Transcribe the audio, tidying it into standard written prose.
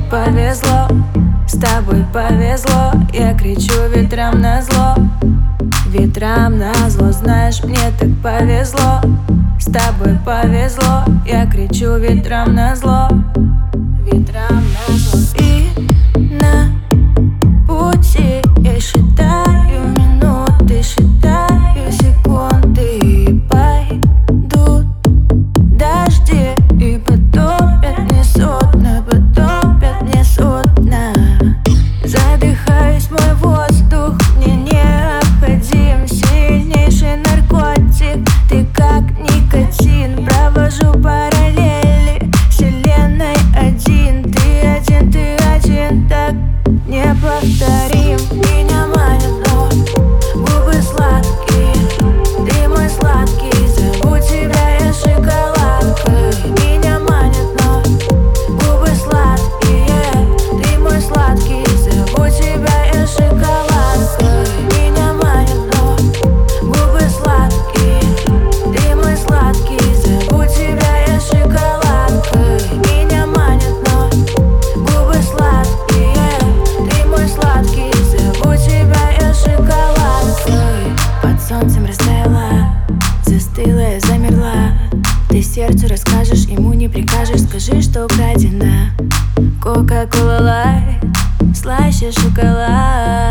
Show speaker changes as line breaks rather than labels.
повезло, с тобой повезло. Я кричу ветрам назло, ветрам назло. Знаешь, мне так повезло, с тобой повезло. Я кричу ветрам назло, ветрам назло. И на пути я считаю минуты, считаю секунды. И пойдут дожди, и потопят мне судно, потопят мне судно. Задыхаюсь, мой воздух мне необходим. Сильнейший наркотик, ты как никотин. Провожу параллели вселенной один. Ты один, так неповторим. Меня манит, но губы сладкие. Ты мой сладкий, зову тебя я шоколадкой. Меня манит, но губы сладкие. Ты мой сладкий, зову тебя я шоколадкой. Меня манит, но губы сладкие. Ты мой сладкий, зову тебя я шоколадкой. Меня манит, но губы сладкие. Ты мой сладкий, зову тебя я шоколадкой. Под солнцем растаяла, застыла, я замерла. Ты сердцу расскажешь, ему не прикажешь. Скажи, что украдено. Кока-кола лайт, слаще шоколад.